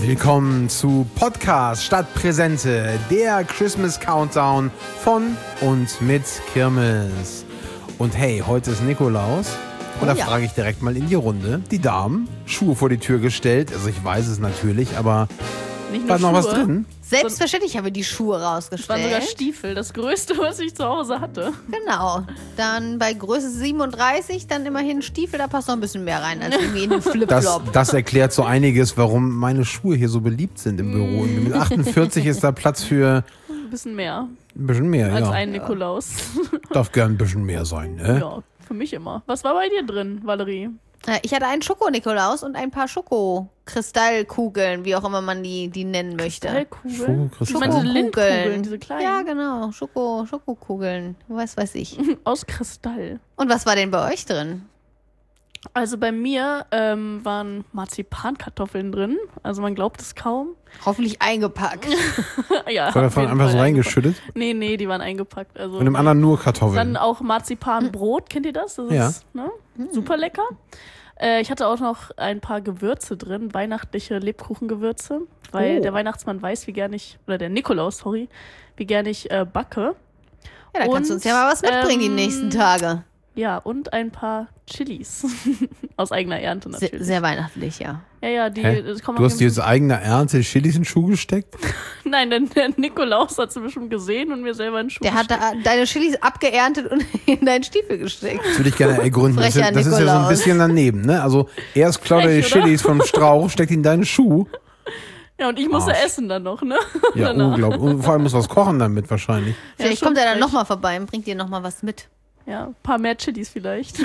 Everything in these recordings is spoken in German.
Willkommen zu Podcast statt Präsente, der Christmas Countdown von und mit Kirmes. Und hey, heute ist Nikolaus und da frage ich direkt mal in die Runde. Die Damen, Schuhe vor die Tür gestellt, also ich weiß es natürlich, aber war noch was drin? Selbstverständlich haben wir die Schuhe rausgestellt. Das waren sogar Stiefel, das Größte, was ich zu Hause hatte. Genau. Dann bei Größe 37 dann immerhin Stiefel, da passt noch ein bisschen mehr rein als irgendwie in den Flipflop. Das erklärt so einiges, warum meine Schuhe hier so beliebt sind im Büro. Und mit 48 ist da Platz für ein bisschen mehr. Ein bisschen mehr, als ja. ein Nikolaus. Darf gern ein bisschen mehr sein, ne? Ja, für mich immer. Was war bei dir drin, Valerie? Ich hatte einen Schoko-Nikolaus und ein paar Schoko-Kristallkugeln, wie auch immer man die nennen möchte. Kristallkugeln? Ich meine, diese Lindkugeln, diese kleinen. Ja, genau. Schokokugeln. Was weiß ich. Aus Kristall. Und was war denn bei euch drin? Also bei mir waren Marzipankartoffeln drin. Also man glaubt es kaum. Hoffentlich eingepackt. Ja, war davon einfach so reingeschüttet? Nee, die waren eingepackt. Also und im anderen nur Kartoffeln. Dann auch Marzipanbrot, kennt ihr das? Das ist super lecker. Ich hatte auch noch ein paar Gewürze drin, weihnachtliche Lebkuchengewürze, weil der Weihnachtsmann weiß, wie gerne ich, oder der Nikolaus, sorry, wie gerne ich backe. Ja, da kannst du uns ja mal was mitbringen die nächsten Tage. Ja, und ein paar Chilis. Aus eigener Ernte natürlich. Sehr weihnachtlich, ja. Ja, das kommen. Du hast dir aus eigener Ernte Chilis in den Schuh gesteckt? Nein, der Nikolaus hat sie bestimmt gesehen und mir selber in den Schuh gesteckt. Der hat deine Chilis abgeerntet und in deinen Stiefel gesteckt. Das würde ich gerne ergründen. Das ist ja so ein bisschen daneben, ne? Also erst klaut er die Chilis vom Strauch, steckt ihn in deinen Schuh. Ja, und ich musste essen dann noch, ne? Ja, unglaublich. Und vor allem muss was kochen damit wahrscheinlich. Vielleicht kommt er dann nochmal vorbei und bringt dir nochmal was mit. Ja, ein paar mehr Chilis vielleicht.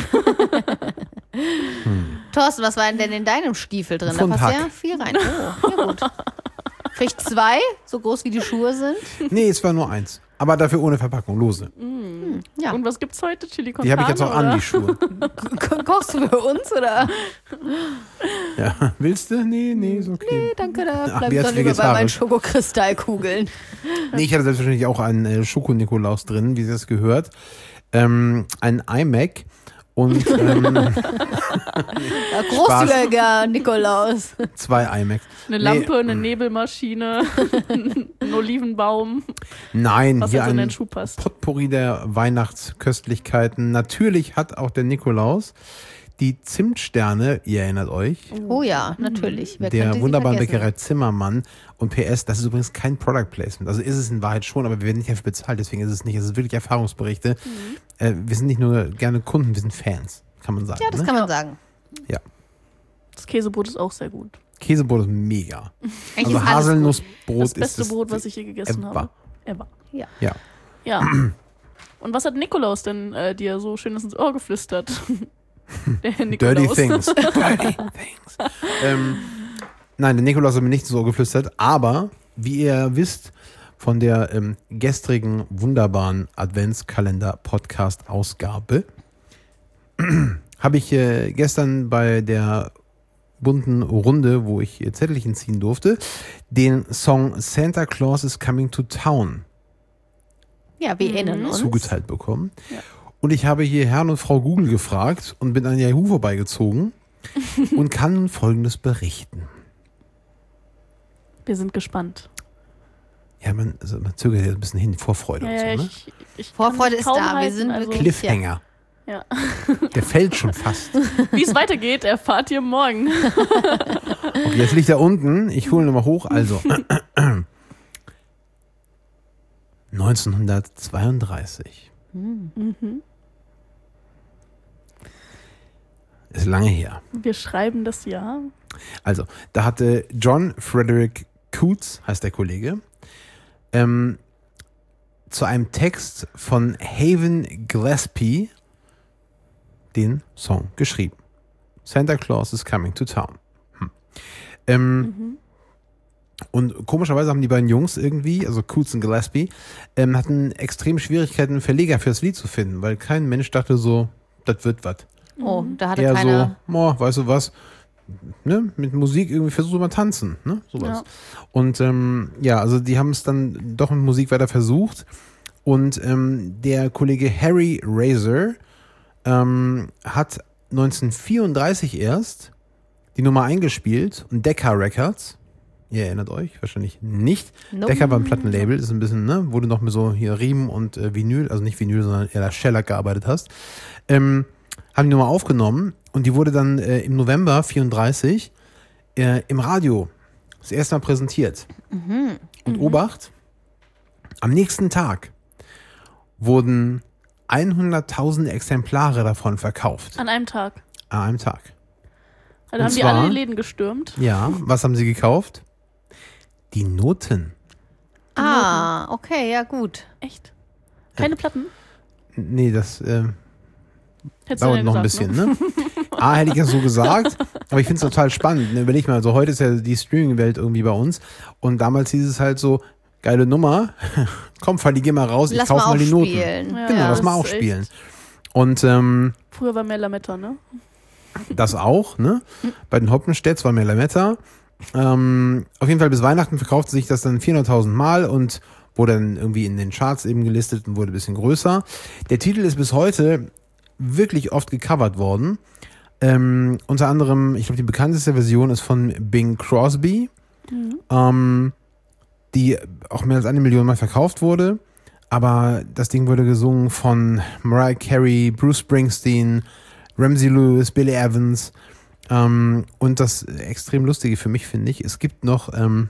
Thorsten, was war denn in deinem Stiefel drin? Da passt ja viel rein. Oh, ja gut. Vielleicht 2, so groß wie die Schuhe sind? Nee, es war nur 1. Aber dafür ohne Verpackung, lose. Ja. Und was gibt's heute? Chili con Die habe ich jetzt auch an, die Schuhe. Kochst du für uns, oder? Ja, willst du? Nee, ist okay. Nee, danke, da bleib ich doch lieber bei meinen Schokokristallkugeln. Nee, ich hatte selbstverständlich auch einen Schoko-Nikolaus drin, wie es gehört. Ein iMac und großzügiger Nikolaus. 2 iMacs. Eine Lampe, eine Nebelmaschine, ein Olivenbaum. Nein, was hier also in den ein Schuh passt. Potpourri der Weihnachtsköstlichkeiten. Natürlich hat auch der Nikolaus die Zimtsterne, ihr erinnert euch. Oh ja, natürlich. Wer der wunderbaren vergessen? Bäckerei Zimmermann. Und PS, das ist übrigens kein Product Placement. Also ist es in Wahrheit schon, aber wir werden nicht dafür bezahlt, deswegen ist es nicht. Es ist wirklich Erfahrungsberichte. Wir sind nicht nur gerne Kunden, wir sind Fans, kann man sagen. Ja, das kann man sagen. Ja. Das Käsebrot ist auch sehr gut. Käsebrot ist mega. Eigentlich Also Haselnussbrot ist das beste Brot, was ich je gegessen habe. Ever. Ja. Und was hat Nikolaus denn dir so schönes ins Ohr geflüstert? Der Nikolaus. Dirty Things. Nein, der Nikolaus hat mir nicht so geflüstert, aber wie ihr wisst, von der gestrigen wunderbaren Adventskalender-Podcast-Ausgabe habe ich gestern bei der bunten Runde, wo ich Zettelchen ziehen durfte, den Song Santa Claus is Coming to Town zugeteilt bekommen. Ja. Und ich habe hier Herrn und Frau Google gefragt und bin an Yahoo vorbeigezogen und kann Folgendes berichten. Wir sind gespannt. Ja, man zögert ja ein bisschen hin, Vorfreude und so, ne? Vorfreude ist da, wir sind wirklich... Cliffhanger. Ja. Der fällt schon fast. Wie es weitergeht, erfahrt ihr morgen. Okay, jetzt liegt er unten. Ich hole ihn nochmal hoch. Also, 1932. Ist lange her. Wir schreiben das Jahr. Also, da hatte John Frederick Coots, heißt der Kollege, zu einem Text von Haven Gillespie den Song geschrieben. Santa Claus is Coming to Town. Und komischerweise haben die beiden Jungs irgendwie, also Coots und Gillespie, hatten extrem Schwierigkeiten, einen Verleger fürs Lied zu finden, weil kein Mensch dachte so, das wird was. Oh, da hatte eher keiner... so, weißt du was, ne? Mit Musik irgendwie versucht man tanzen, ne? Sowas. Ja. Und also die haben es dann doch mit Musik weiter versucht und der Kollege Harry Razor hat 1934 erst die Nummer eingespielt und Decca Records Ihr erinnert euch wahrscheinlich nicht. Nope. Decca war ein Plattenlabel, ist ein bisschen, ne, wo du noch mit so hier Riemen und Vinyl, also nicht Vinyl, sondern eher Shellac gearbeitet hast. Haben die nochmal aufgenommen und die wurde dann im November 34 im Radio das erste Mal präsentiert. Und Obacht, am nächsten Tag wurden 100.000 Exemplare davon verkauft. An einem Tag. An einem Tag. Also haben die alle die Läden gestürmt. Ja, was haben sie gekauft? Die Noten. Okay, ja gut. Echt? Keine Platten? Nee, das Hättest dauert du noch ein gesagt, bisschen, ne? Hätte ich ja so gesagt, aber ich finde es total spannend. Ne? Überleg mal, so heute ist ja die Streaming-Welt irgendwie bei uns und damals hieß es halt so, geile Nummer, komm Fanny, geh mal raus, ich kauf mal die Noten. Ja, genau, lass mal auch spielen. Und früher war mehr Lametta, ne? das auch, ne? Bei den Hoppenstedts war mehr Lametta. Auf jeden Fall bis Weihnachten verkaufte sich das dann 400.000 Mal und wurde dann irgendwie in den Charts eben gelistet und wurde ein bisschen größer. Der Titel ist bis heute wirklich oft gecovert worden. Unter anderem, ich glaube, die bekannteste Version ist von Bing Crosby, die auch mehr als 1 Million Mal verkauft wurde. Aber das Ding wurde gesungen von Mariah Carey, Bruce Springsteen, Ramsey Lewis, Billy Evans. Und das extrem Lustige für mich, finde ich, es gibt noch,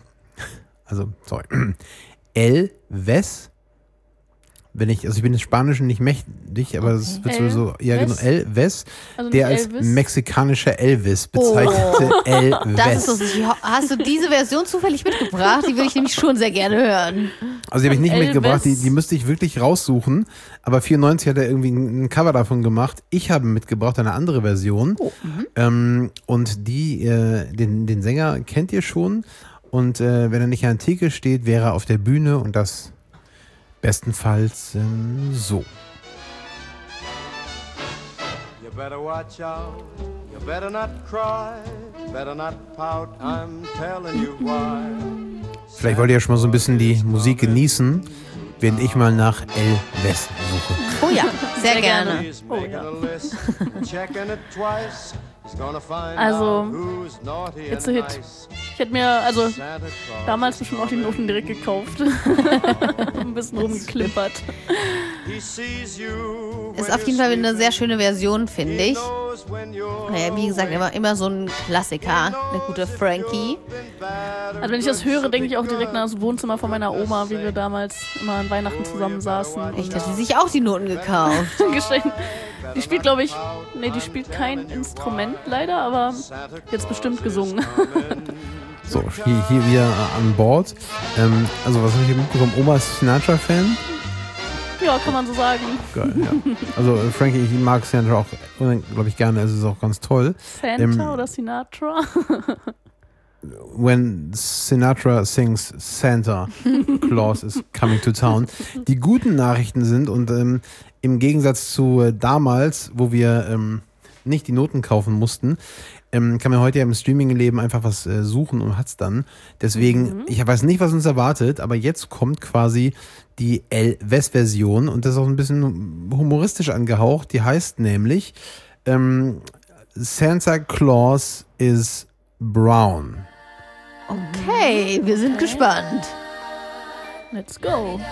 Elvis. Ich bin des Spanischen nicht mächtig, aber das wird sowieso, genau, Elvis, also der als Elvis. Mexikanischer Elvis bezeichnete Elvis. Das ist lustig. Hast du diese Version zufällig mitgebracht? Die würde ich nämlich schon sehr gerne hören. Also die habe ich nicht Elvis. mitgebracht, die müsste ich wirklich raussuchen, aber 94 hat er irgendwie ein Cover davon gemacht. Ich habe mitgebracht eine andere Version und den Sänger kennt ihr schon und wenn er nicht an der Theke steht, wäre er auf der Bühne und das bestenfalls so. You better watch out, you better not cry, better not pout, I'm telling you why. Vielleicht wollt ihr ja schon mal so ein bisschen die Musik genießen, während ich mal nach Elvis suche. Oh ja, sehr gerne. He's making a list, checking it twice. He's gonna find Also, out who's naughty It's and a hit. nice. Ich hätte mir, also Santa Claus damals bestimmt auch die Noten direkt gekauft. Ein bisschen rumgeklippert. He sees you Ist when auf jeden you're Fall eine sehr sleeping. schöne Version, finde He ich. knows when you're Ja, wie gesagt, immer so ein Klassiker, der gute Frankie. Also wenn ich das höre, denke ich auch direkt an das Wohnzimmer von meiner Oma, wie wir damals immer an Weihnachten zusammen saßen. Echt, hat sie sich auch die Noten gekauft. Geschenkt. Die spielt, glaube ich, die spielt kein Instrument leider, aber jetzt bestimmt gesungen. So, hier wieder an Bord. Also was habe ich hier mitbekommen? Oma ist Sinatra-Fan. Ja, kann man so sagen. Geil, ja. Also Frankie, ich mag Sinatra auch, glaube ich, gerne. Es ist auch ganz toll. Santa oder Sinatra? When Sinatra sings Santa Claus is coming to town. Die guten Nachrichten sind, und im Gegensatz zu damals, wo wir nicht die Noten kaufen mussten, kann man heute ja im Streaming-Leben einfach was suchen und hat's dann. Deswegen, ich weiß nicht, was uns erwartet, aber jetzt kommt quasi die Elvis-Version und das ist auch ein bisschen humoristisch angehaucht. Die heißt nämlich Santa Claus is Brown. Okay, wir sind gespannt. Let's go.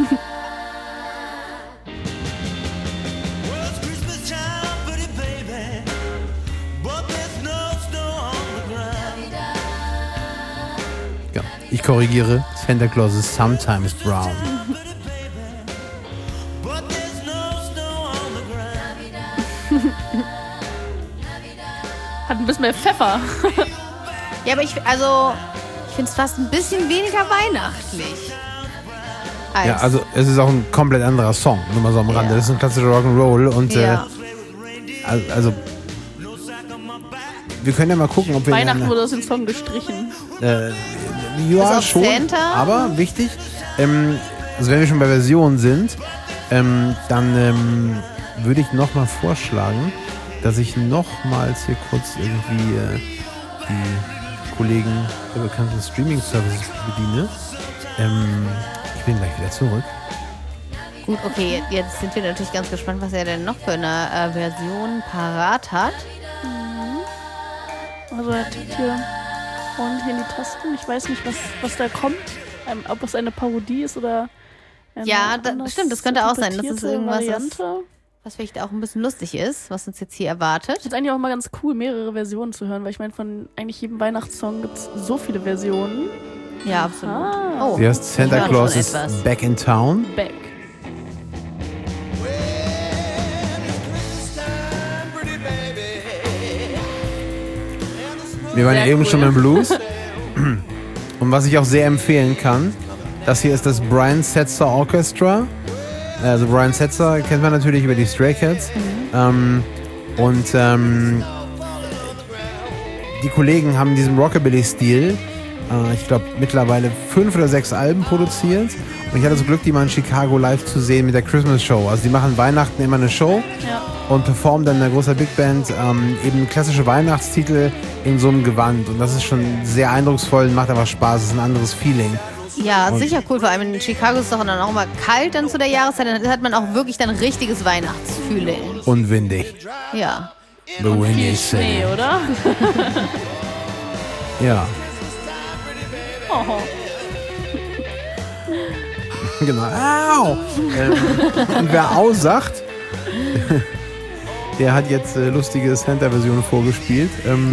Well, it's Christmas time, pretty baby, but there's no snow on the ground. Ja, ich korrigiere, Santa Claus is sometimes brown. Pretty baby, but there's no snow on the ground. Hat ein bisschen mehr Pfeffer. Ja, aber ich finde es fast ein bisschen weniger weihnachtlich. Ja, also es ist auch ein komplett anderer Song, nur mal so am Rande. Ja. Das ist ein klassischer Rock'n'Roll und Ja. also wir können ja mal gucken, ob wir Weihnachten wurde aus dem Song gestrichen. ja auf schon, Santa? aber wichtig. Also wenn wir schon bei Versionen sind, dann würde ich nochmal vorschlagen, dass ich nochmals hier kurz irgendwie die Kollegen der bekannten Streaming-Services bediene. Ich bin gleich wieder zurück. Gut, okay, jetzt sind wir natürlich ganz gespannt, was er denn noch für eine Version parat hat. Also er tippt hier Und hier in die Tasten. Ich weiß nicht, was da kommt. Ob es eine Parodie ist oder Ja, stimmt, das könnte auch sein. Das ist irgendwas, Variante. was vielleicht auch ein bisschen lustig ist, was uns jetzt hier erwartet. Es ist eigentlich auch mal ganz cool, mehrere Versionen zu hören, weil ich meine, von eigentlich jedem Weihnachtssong gibt es so viele Versionen. Ja, absolut. Oh, Sie heißt Santa ich höre Claus schon is etwas. Back in Town. Back. Wir waren ja Sehr eben cool. schon beim Blues. Und was ich auch sehr empfehlen kann, das hier ist das Brian Setzer Orchestra. Also Brian Setzer kennt man natürlich über die Stray Cats. Die Kollegen haben diesen Rockabilly-Stil, ich glaube, mittlerweile 5 oder 6 Alben produziert. Und ich hatte das Glück, die mal in Chicago live zu sehen mit der Christmas Show. Also die machen Weihnachten immer eine Show und performen dann in einer großen Big Band eben klassische Weihnachtstitel in so einem Gewand. Und das ist schon sehr eindrucksvoll und macht einfach Spaß. Es ist ein anderes Feeling. Ja, sicher cool. Vor allem in Chicago ist es doch dann auch immer kalt dann zu der Jahreszeit. Dann hat man auch wirklich dann richtiges Weihnachtsfeeling. Und windig. Ja. The Windy Viel City. Schnee, oder? Ja, Oh. genau. Au! Und wer aussagt, der hat jetzt lustige Santa-Version vorgespielt.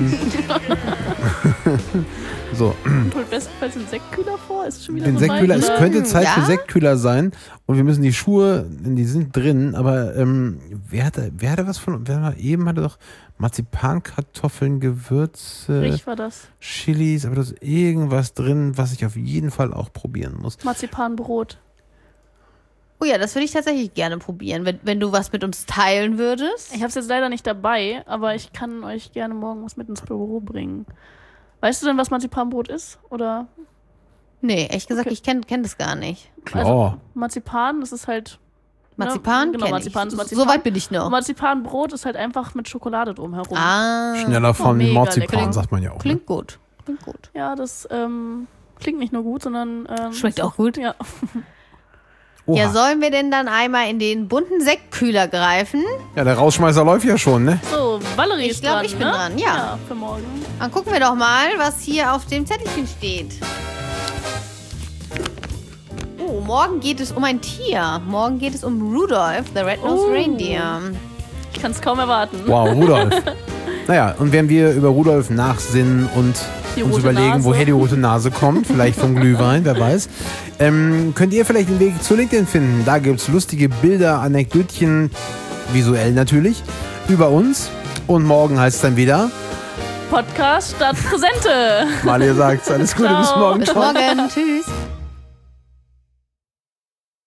So. Holt bestenfalls einen Sektkühler vor. Ist schon wieder Den so Sektkühler, weit, es oder? könnte Zeit für Ja? Sektkühler sein und wir müssen die Schuhe, die sind drin, aber wer hatte was von, eben hatte doch Marzipankartoffeln, Gewürze, Ich war das. Chilis, aber da ist irgendwas drin, was ich auf jeden Fall auch probieren muss. Marzipanbrot. Oh ja, das würde ich tatsächlich gerne probieren, wenn du was mit uns teilen würdest. Ich habe es jetzt leider nicht dabei, aber ich kann euch gerne morgen was mit ins Büro bringen. Weißt du denn, was Marzipanbrot ist? Oder Nee, ehrlich gesagt, Okay. ich kenn das gar nicht. Klar. Marzipan, das ist halt... Marzipan Genau, kenn Marzipan ich. ist Marzipan. So weit bin ich noch. Marzipanbrot ist halt einfach mit Schokolade drumherum. Ah, Schneller von mega Marzipan, lecker. sagt man ja auch. Ne? klingt gut. Klingt gut. Ja, das klingt nicht nur gut, sondern... Schmeckt ist auch gut. Ja. Oha. Ja, sollen wir denn dann einmal in den bunten Sektkühler greifen? Ja, der Rausschmeißer läuft ja schon, ne? So, Valerie Ich ist glaub, dran, ich bin ne? dran, ja. Für morgen. Dann gucken wir doch mal, was hier auf dem Zettelchen steht. Oh, morgen geht es um ein Tier. Morgen geht es um Rudolph, the Red-Nosed Reindeer. Ich kann es kaum erwarten. Wow, Rudolf. Naja, und wenn wir über Rudolf nachsinnen und Die uns rote überlegen, Nase. woher die rote Nase kommt, vielleicht vom Glühwein, wer weiß, könnt ihr vielleicht den Weg zu LinkedIn finden. Da gibt es lustige Bilder, Anekdötchen, visuell natürlich, über uns. Und morgen heißt es dann wieder, Podcast statt Präsente. Malia sagt, alles Gute, bis Ciao. morgen. Bis Ciao. morgen. Tschüss.